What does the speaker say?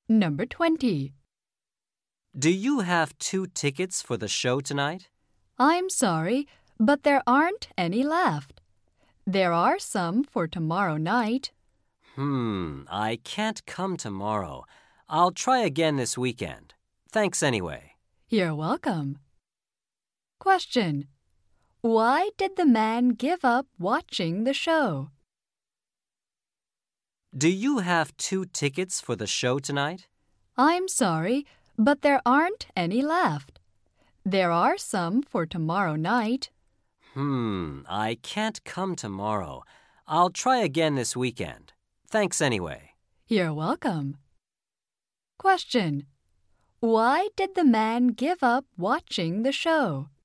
Number 20. Do you have 2 tickets for the show tonight? I'm sorry, but there aren't any left. There are some for tomorrow night. I can't come tomorrow. I'll try again this weekend. Thanks anyway. You're welcome. Question. Why did the man give up watching the show? Do you have 2 tickets for the show tonight? I'm sorry, but there aren't any left. There are some for tomorrow night. I can't come tomorrow. I'll try again this weekend. Thanks anyway. You're welcome. Question. Why did the man give up watching the show?